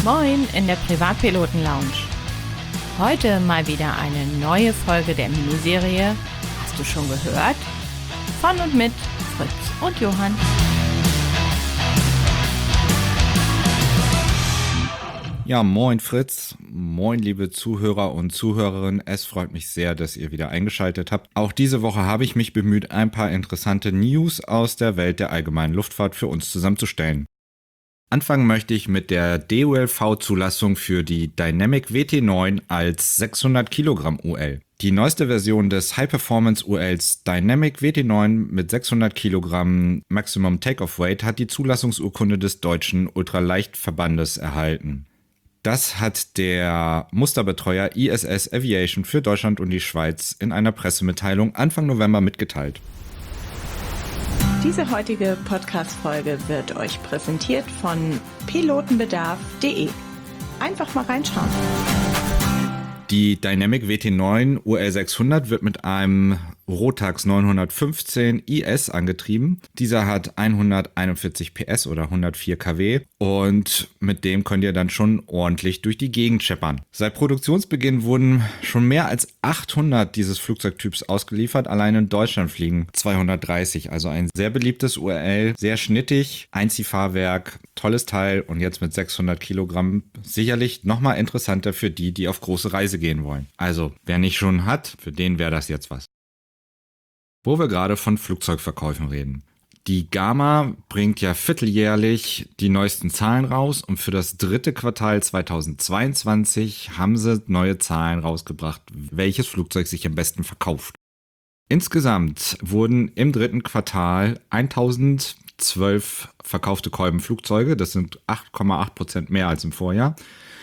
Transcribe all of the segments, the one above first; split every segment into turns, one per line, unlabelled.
Moin in der Privatpiloten-Lounge. Heute mal wieder eine neue Folge der Miniserie Hast du schon gehört? Von und mit Fritz und Johann.
Ja, moin Fritz, moin liebe Zuhörer und Zuhörerinnen. Es freut mich sehr, dass ihr wieder eingeschaltet habt. Auch diese Woche habe ich mich bemüht, ein paar interessante News aus der Welt der allgemeinen Luftfahrt für uns zusammenzustellen. Anfangen möchte ich mit der DULV-Zulassung für die Dynamic WT9 als 600 Kilogramm UL. Die neueste Version des High-Performance ULs Dynamic WT9 mit 600 Kilogramm Maximum Takeoff Weight hat die Zulassungsurkunde des Deutschen Ultraleichtverbandes erhalten. Das hat der Musterbetreuer ISS Aviation für Deutschland und die Schweiz in einer Pressemitteilung Anfang November mitgeteilt.
Diese heutige Podcast-Folge wird euch präsentiert von pilotenbedarf.de. Einfach mal reinschauen.
Die Dynamic WT9 UL 600 wird mit einem Rotax 915 IS angetrieben. Dieser hat 141 PS oder 104 kW und mit dem könnt ihr dann schon ordentlich durch die Gegend scheppern. Seit Produktionsbeginn wurden schon mehr als 800 dieses Flugzeugtyps ausgeliefert. Allein in Deutschland fliegen 230, also ein sehr beliebtes UL, sehr schnittig, Einziehfahrwerk, tolles Teil und jetzt mit 600 Kilogramm sicherlich nochmal interessanter für die, die auf große Reise gehen wollen. Also wer nicht schon hat, für den wäre das jetzt was. Wo wir gerade von Flugzeugverkäufen reden. Die Gama bringt ja vierteljährlich die neuesten Zahlen raus und für das dritte Quartal 2022 haben sie neue Zahlen rausgebracht, welches Flugzeug sich am besten verkauft. Insgesamt wurden im dritten Quartal 1012 verkaufte Kolbenflugzeuge, das sind 8,8% mehr als im Vorjahr.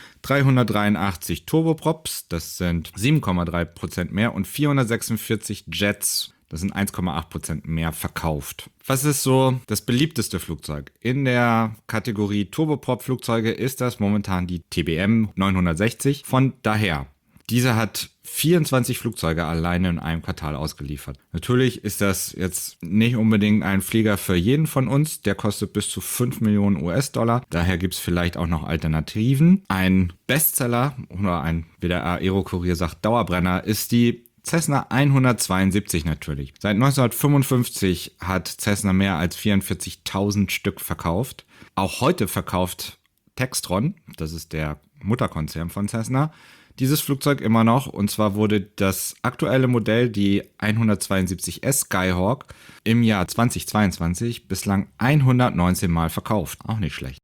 383 Turboprops, das sind 7,3% mehr und 446 Jets, das sind 1,8% mehr verkauft. Was ist so das beliebteste Flugzeug? In der Kategorie Turboprop-Flugzeuge ist das momentan die TBM 960 von Daher. Diese hat 24 Flugzeuge alleine in einem Quartal ausgeliefert. Natürlich ist das jetzt nicht unbedingt ein Flieger für jeden von uns. Der kostet bis zu 5 Millionen US-Dollar. Daher gibt es vielleicht auch noch Alternativen. Ein Bestseller oder wie der Aero-Kurier sagt, Dauerbrenner ist die Cessna 172 natürlich. Seit 1955 hat Cessna mehr als 44.000 Stück verkauft. Auch heute verkauft Textron, das ist der Mutterkonzern von Cessna, dieses Flugzeug immer noch. Und zwar wurde das aktuelle Modell, die 172S Skyhawk, im Jahr 2022 bislang 119 Mal verkauft. Auch nicht schlecht.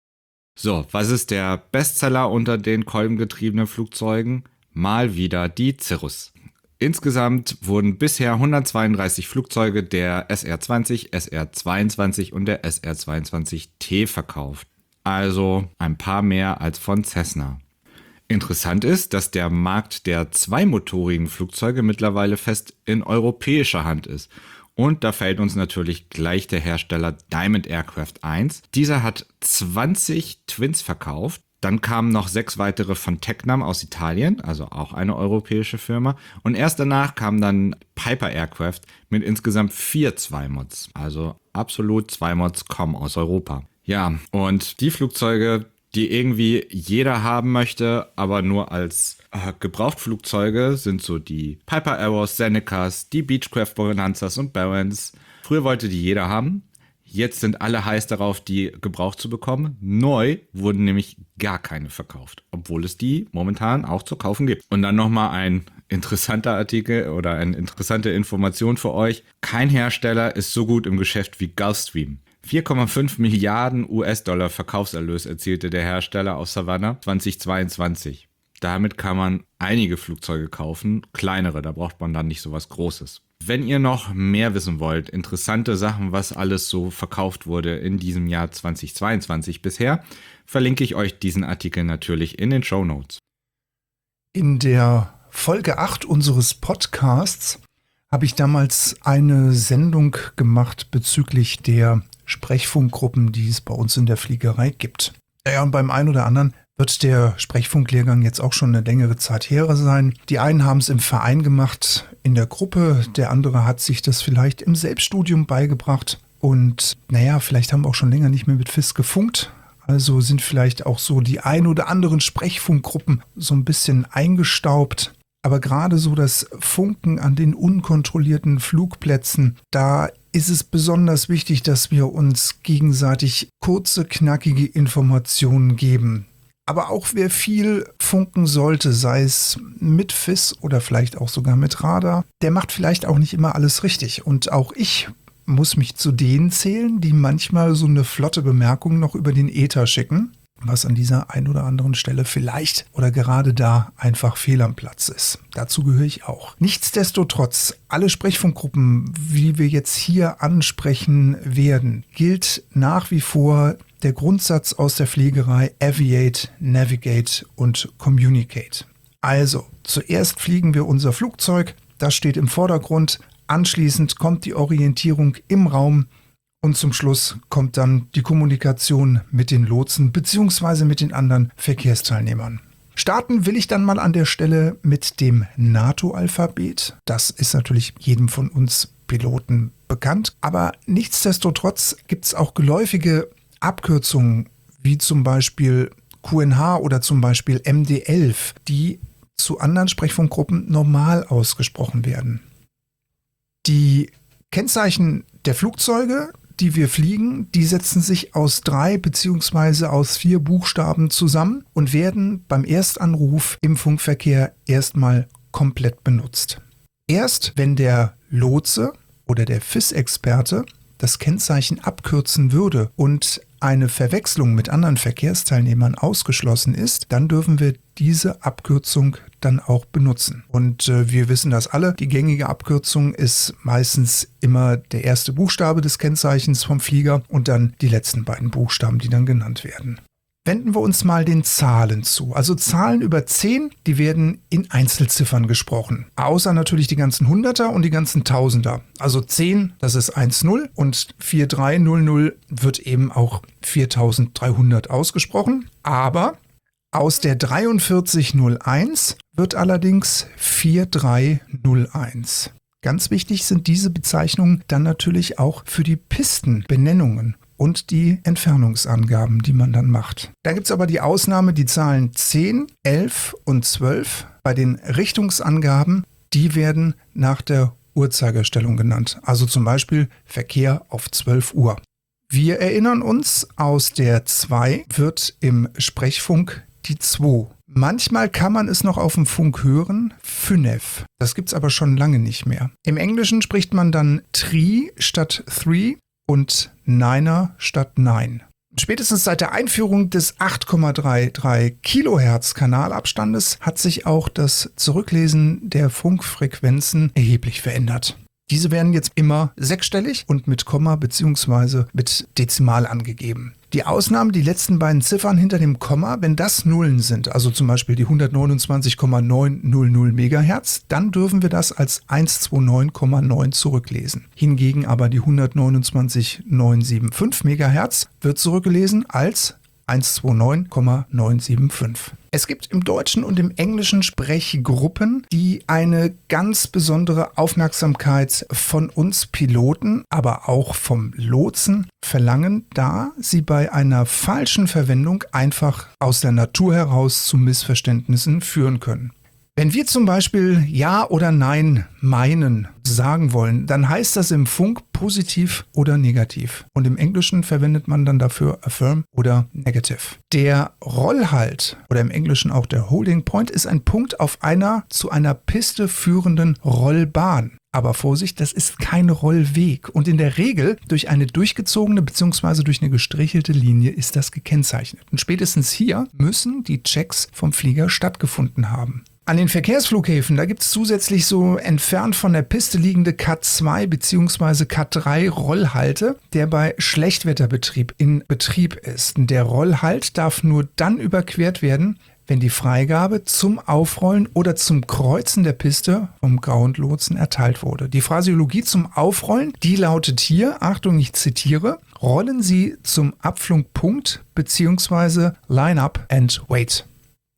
So, was ist der Bestseller unter den kolbengetriebenen Flugzeugen? Mal wieder die Cirrus. Insgesamt wurden bisher 132 Flugzeuge der SR-20, SR-22 und der SR-22T verkauft. Also ein paar mehr als von Cessna. Interessant ist, dass der Markt der zweimotorigen Flugzeuge mittlerweile fest in europäischer Hand ist. Und da fällt uns natürlich gleich der Hersteller Diamond Aircraft 1. Dieser hat 20 Twins verkauft. Dann kamen noch 6 weitere von Tecnam aus Italien, also auch eine europäische Firma. Und erst danach kam dann Piper Aircraft mit insgesamt 4 Zweimods. Also absolut Zweimods kommen aus Europa. Ja, und die Flugzeuge, die irgendwie jeder haben möchte, aber nur als Gebrauchtflugzeuge, sind so die Piper Arrows, Senecas, die Beechcraft Bonanzas und Barons. Früher wollte die jeder haben. Jetzt sind alle heiß darauf, die gebraucht zu bekommen. Neu wurden nämlich gar keine verkauft, obwohl es die momentan auch zu kaufen gibt. Und dann nochmal ein interessanter Artikel oder eine interessante Information für euch. Kein Hersteller ist so gut im Geschäft wie Gulfstream. 4,5 Milliarden US-Dollar Verkaufserlös erzielte der Hersteller aus Savannah 2022. Damit kann man einige Flugzeuge kaufen, kleinere, da braucht man dann nicht so was Großes. Wenn ihr noch mehr wissen wollt, interessante Sachen, was alles so verkauft wurde in diesem Jahr 2022 bisher, verlinke ich euch diesen Artikel natürlich in den Shownotes.
In der Folge 8 unseres Podcasts habe ich damals eine Sendung gemacht bezüglich der Sprechfunkgruppen, die es bei uns in der Fliegerei gibt. Ja, und beim einen oder anderen wird der Sprechfunklehrgang jetzt auch schon eine längere Zeit her sein. Die einen haben es im Verein gemacht, in der Gruppe, der andere hat sich das vielleicht im Selbststudium beigebracht. Und naja, vielleicht haben wir auch schon länger nicht mehr mit FIS gefunkt. Also sind vielleicht auch so die ein oder anderen Sprechfunkgruppen so ein bisschen eingestaubt. Aber gerade so das Funken an den unkontrollierten Flugplätzen, da ist es besonders wichtig, dass wir uns gegenseitig kurze, knackige Informationen geben. Aber auch wer viel funken sollte, sei es mit FIS oder vielleicht auch sogar mit Radar, der macht vielleicht auch nicht immer alles richtig. Und auch ich muss mich zu denen zählen, die manchmal so eine flotte Bemerkung noch über den Äther schicken, was an dieser ein oder anderen Stelle vielleicht oder gerade da einfach fehl am Platz ist. Dazu gehöre ich auch. Nichtsdestotrotz, alle Sprechfunkgruppen, wie wir jetzt hier ansprechen werden, gilt nach wie vor der Grundsatz aus der Fliegerei Aviate, Navigate und Communicate. Also, zuerst fliegen wir unser Flugzeug, das steht im Vordergrund, anschließend kommt die Orientierung im Raum und zum Schluss kommt dann die Kommunikation mit den Lotsen bzw. mit den anderen Verkehrsteilnehmern. Starten will ich dann mal an der Stelle mit dem NATO-Alphabet. Das ist natürlich jedem von uns Piloten bekannt, aber nichtsdestotrotz gibt es auch geläufige Abkürzungen wie zum Beispiel QNH oder zum Beispiel MD11, die zu anderen Sprechfunkgruppen normal ausgesprochen werden. Die Kennzeichen der Flugzeuge, die wir fliegen, die setzen sich aus 3 bzw. aus 4 Buchstaben zusammen und werden beim Erstanruf im Funkverkehr erstmal komplett benutzt. Erst wenn der Lotse oder der FIS-Experte das Kennzeichen abkürzen würde und eine Verwechslung mit anderen Verkehrsteilnehmern ausgeschlossen ist, dann dürfen wir diese Abkürzung dann auch benutzen. Und wir wissen das alle, die gängige Abkürzung ist meistens immer der erste Buchstabe des Kennzeichens vom Flieger und dann die letzten beiden Buchstaben, die dann genannt werden. Wenden wir uns mal den Zahlen zu. Also Zahlen über 10, die werden in Einzelziffern gesprochen. Außer natürlich die ganzen Hunderter und die ganzen Tausender. Also 10, das ist 1-0 und 4300 wird eben auch 4300 ausgesprochen. Aber aus der 4301 wird allerdings 4301. Ganz wichtig sind diese Bezeichnungen dann natürlich auch für die Pistenbenennungen und die Entfernungsangaben, die man dann macht. Da gibt es aber die Ausnahme, die Zahlen 10, 11 und 12 bei den Richtungsangaben, die werden nach der Uhrzeigerstellung genannt. Also zum Beispiel Verkehr auf 12 Uhr. Wir erinnern uns, aus der 2 wird im Sprechfunk die 2. Manchmal kann man es noch auf dem Funk hören, 5. Das gibt es aber schon lange nicht mehr. Im Englischen spricht man dann 3 statt 3 und 9er statt 9. Spätestens seit der Einführung des 8,33 Kilohertz Kanalabstandes hat sich auch das Zurücklesen der Funkfrequenzen erheblich verändert. Diese werden jetzt immer sechsstellig und mit Komma bzw. mit Dezimal angegeben. Die Ausnahmen, die letzten beiden Ziffern hinter dem Komma, wenn das Nullen sind, also zum Beispiel die 129,900 MHz, dann dürfen wir das als 129,9 zurücklesen. Hingegen aber die 129,975 MHz wird zurückgelesen als 129,975. Es gibt im Deutschen und im Englischen Sprechgruppen, die eine ganz besondere Aufmerksamkeit von uns Piloten, aber auch vom Lotsen verlangen, da sie bei einer falschen Verwendung einfach aus der Natur heraus zu Missverständnissen führen können. Wenn wir zum Beispiel Ja oder Nein meinen, sagen wollen, dann heißt das im Funk positiv oder negativ. Und im Englischen verwendet man dann dafür affirm oder negative. Der Rollhalt oder im Englischen auch der Holding Point ist ein Punkt auf einer zu einer Piste führenden Rollbahn. Aber Vorsicht, das ist kein Rollweg. Und in der Regel durch eine durchgezogene bzw. durch eine gestrichelte Linie ist das gekennzeichnet. Und spätestens hier müssen die Checks vom Flieger stattgefunden haben. An den Verkehrsflughäfen, da gibt es zusätzlich so entfernt von der Piste liegende Cat2 bzw. Cat3 Rollhalte, der bei Schlechtwetterbetrieb in Betrieb ist. Der Rollhalt darf nur dann überquert werden, wenn die Freigabe zum Aufrollen oder zum Kreuzen der Piste vom Groundlotsen erteilt wurde. Die Phraseologie zum Aufrollen, die lautet hier, Achtung, ich zitiere, rollen Sie zum Abflugpunkt bzw. line up and wait.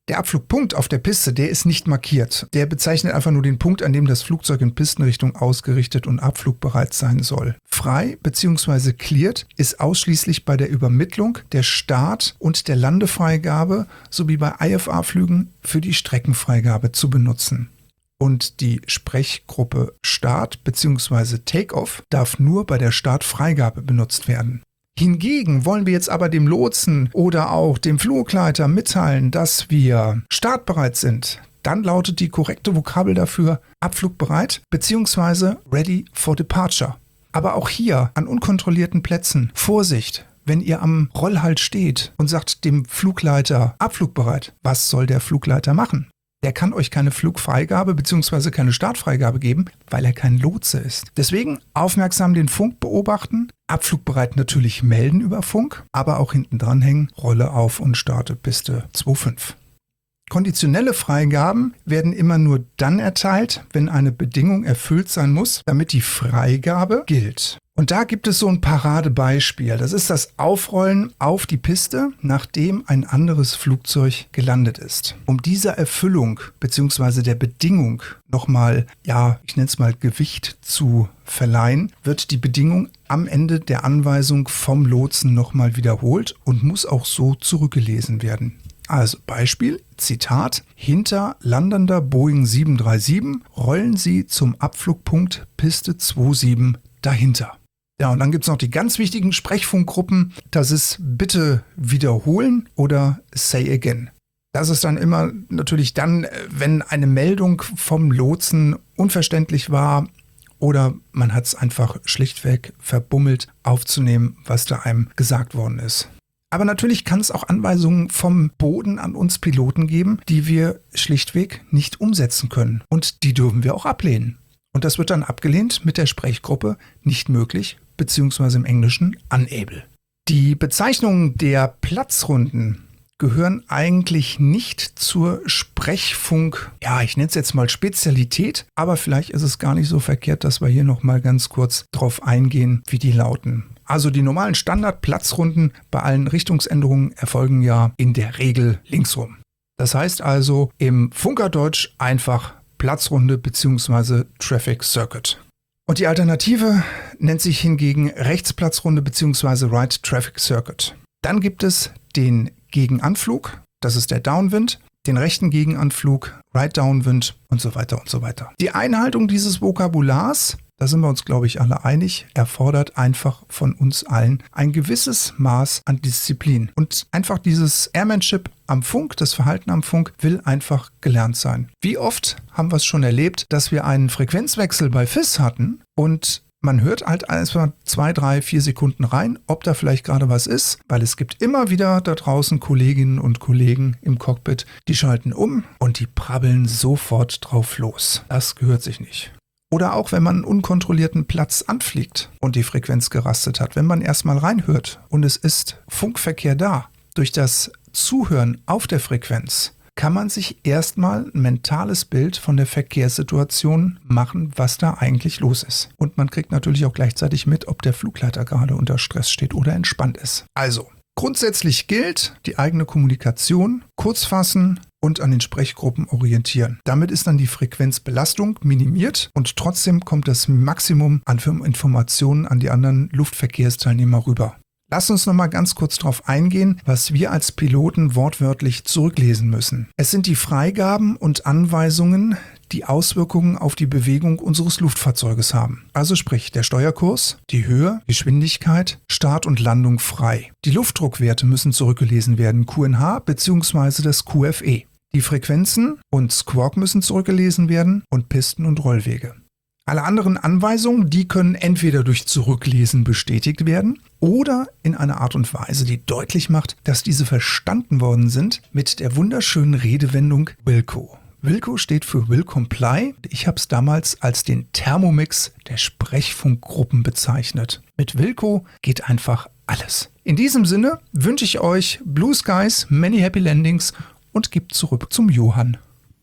Der Abflugpunkt auf der Piste, der ist nicht markiert. Der bezeichnet einfach nur den Punkt, an dem das Flugzeug in Pistenrichtung ausgerichtet und abflugbereit sein soll. Frei bzw. cleared ist ausschließlich bei der Übermittlung, der Start- und der Landefreigabe sowie bei IFA-Flügen für die Streckenfreigabe zu benutzen. Und die Sprechgruppe Start bzw. Takeoff darf nur bei der Startfreigabe benutzt werden. Hingegen wollen wir jetzt aber dem Lotsen oder auch dem Flugleiter mitteilen, dass wir startbereit sind. Dann lautet die korrekte Vokabel dafür abflugbereit bzw. ready for departure. Aber auch hier an unkontrollierten Plätzen Vorsicht, wenn ihr am Rollhalt steht und sagt dem Flugleiter abflugbereit, was soll der Flugleiter machen? Der kann euch keine Flugfreigabe bzw. keine Startfreigabe geben, weil er kein Lotse ist. Deswegen aufmerksam den Funk beobachten, abflugbereit natürlich melden über Funk, aber auch hinten dranhängen, Rolle auf und starte Piste 2.5. Konditionelle Freigaben werden immer nur dann erteilt, wenn eine Bedingung erfüllt sein muss, damit die Freigabe gilt. Und da gibt es so ein Paradebeispiel. Das ist das Aufrollen auf die Piste, nachdem ein anderes Flugzeug gelandet ist. Um dieser Erfüllung bzw. der Bedingung nochmal, ich nenne es mal Gewicht zu verleihen, wird die Bedingung am Ende der Anweisung vom Lotsen nochmal wiederholt und muss auch so zurückgelesen werden. Also Beispiel, Zitat, hinter landender Boeing 737 rollen Sie zum Abflugpunkt Piste 27 dahinter. Ja, und dann gibt es noch die ganz wichtigen Sprechfunkgruppen. Das ist bitte wiederholen oder say again. Das ist dann immer natürlich dann, wenn eine Meldung vom Lotsen unverständlich war oder man hat es einfach schlichtweg verbummelt aufzunehmen, was da einem gesagt worden ist. Aber natürlich kann es auch Anweisungen vom Boden an uns Piloten geben, die wir schlichtweg nicht umsetzen können. Und die dürfen wir auch ablehnen. Und das wird dann abgelehnt mit der Sprechgruppe nicht möglich, beziehungsweise im Englischen unable. Die Bezeichnungen der Platzrunden gehören eigentlich nicht zur Sprechfunk, ich nenne es jetzt mal Spezialität, aber vielleicht ist es gar nicht so verkehrt, dass wir hier nochmal ganz kurz drauf eingehen, wie die lauten. Also die normalen Standardplatzrunden bei allen Richtungsänderungen erfolgen ja in der Regel linksrum. Das heißt also im Funkerdeutsch einfach Platzrunde bzw. Traffic Circuit. Und die Alternative nennt sich hingegen Rechtsplatzrunde bzw. Right Traffic Circuit. Dann gibt es den Gegenanflug, das ist der Downwind, den rechten Gegenanflug, Right Downwind und so weiter und so weiter. Die Einhaltung dieses Vokabulars, da sind wir uns, glaube ich, alle einig, erfordert einfach von uns allen ein gewisses Maß an Disziplin. Und einfach dieses Airmanship am Funk, das Verhalten am Funk, will einfach gelernt sein. Wie oft haben wir es schon erlebt, dass wir einen Frequenzwechsel bei FIS hatten und man hört halt erstmal 2, 3, 4 Sekunden rein, ob da vielleicht gerade was ist, weil es gibt immer wieder da draußen Kolleginnen und Kollegen im Cockpit, die schalten um und die prabbeln sofort drauf los. Das gehört sich nicht. Oder auch, wenn man einen unkontrollierten Platz anfliegt und die Frequenz gerastet hat, wenn man erstmal reinhört und es ist Funkverkehr da. Durch das Zuhören auf der Frequenz kann man sich erstmal ein mentales Bild von der Verkehrssituation machen, was da eigentlich los ist. Und man kriegt natürlich auch gleichzeitig mit, ob der Flugleiter gerade unter Stress steht oder entspannt ist. Also, grundsätzlich gilt, die eigene Kommunikation kurz fassen und an den Sprechgruppen orientieren. Damit ist dann die Frequenzbelastung minimiert und trotzdem kommt das Maximum an Informationen an die anderen Luftverkehrsteilnehmer rüber. Lass uns nochmal ganz kurz darauf eingehen, was wir als Piloten wortwörtlich zurücklesen müssen. Es sind die Freigaben und Anweisungen, die Auswirkungen auf die Bewegung unseres Luftfahrzeuges haben. Also sprich, der Steuerkurs, die Höhe, Geschwindigkeit, Start und Landung frei. Die Luftdruckwerte müssen zurückgelesen werden, QNH bzw. das QFE. Die Frequenzen und Squawk müssen zurückgelesen werden und Pisten- und Rollwege. Alle anderen Anweisungen, die können entweder durch Zurücklesen bestätigt werden oder in einer Art und Weise, die deutlich macht, dass diese verstanden worden sind, mit der wunderschönen Redewendung Wilco. Wilco steht für Will Comply. Ich habe es damals als den Thermomix der Sprechfunkgruppen bezeichnet. Mit Wilco geht einfach alles. In diesem Sinne wünsche ich euch Blue Skies, many happy landings und gebe zurück zum Johann.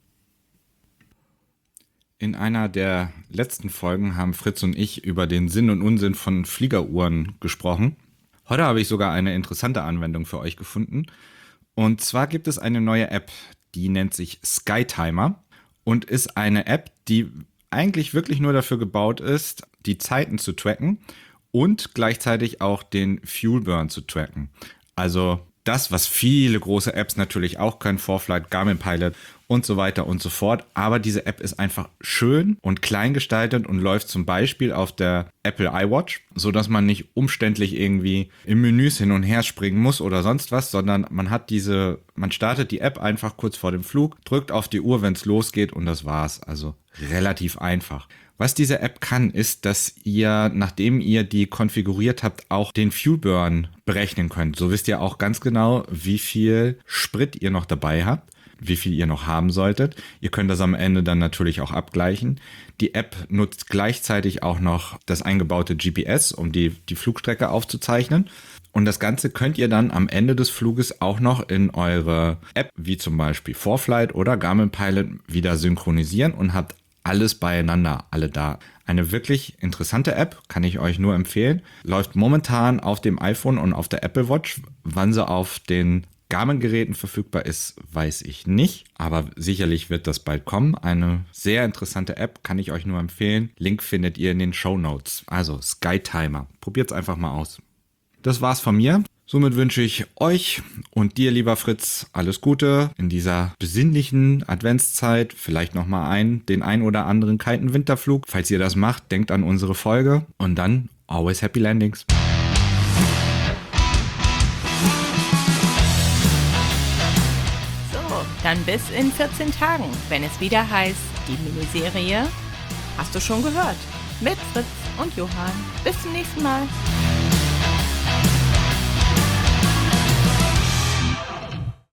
In einer der letzten Folgen haben Fritz und ich über den Sinn und Unsinn von Fliegeruhren gesprochen. Heute habe ich sogar eine interessante Anwendung für euch gefunden. Und zwar gibt es eine neue App, Die nennt sich SkyTimer und ist eine App, die eigentlich wirklich nur dafür gebaut ist, die Zeiten zu tracken und gleichzeitig auch den Fuel Burn zu tracken. Also das, was viele große Apps natürlich auch können, ForeFlight, Garmin Pilot und so weiter und so fort. Aber diese App ist einfach schön und klein gestaltet und läuft zum Beispiel auf der Apple iWatch, sodass man nicht umständlich irgendwie in Menüs hin und her springen muss oder sonst was, sondern man startet die App einfach kurz vor dem Flug, drückt auf die Uhr, wenn es losgeht und das war's. Also relativ einfach. Was diese App kann, ist, dass ihr, nachdem ihr die konfiguriert habt, auch den Fuel Burn berechnen könnt. So wisst ihr auch ganz genau, wie viel Sprit ihr noch dabei habt, wie viel ihr noch haben solltet. Ihr könnt das am Ende dann natürlich auch abgleichen. Die App nutzt gleichzeitig auch noch das eingebaute GPS, um die Flugstrecke aufzuzeichnen. Und das Ganze könnt ihr dann am Ende des Fluges auch noch in eure App, wie zum Beispiel ForeFlight oder Garmin Pilot, wieder synchronisieren und habt alles beieinander, alle da. Eine wirklich interessante App, kann ich euch nur empfehlen. Läuft momentan auf dem iPhone und auf der Apple Watch. Wann sie auf den Garmin-Geräten verfügbar ist, weiß ich nicht. Aber sicherlich wird das bald kommen. Eine sehr interessante App, kann ich euch nur empfehlen. Link findet ihr in den Shownotes. Also SkyTimer. Probiert's einfach mal aus. Das war's von mir. Somit wünsche ich euch und dir, lieber Fritz, alles Gute in dieser besinnlichen Adventszeit. Vielleicht nochmal den ein oder anderen kalten Winterflug. Falls ihr das macht, denkt an unsere Folge und dann always happy landings.
So, dann bis in 14 Tagen, wenn es wieder heißt, die Miniserie Hast du schon gehört? Mit Fritz und Johann. Bis zum nächsten Mal.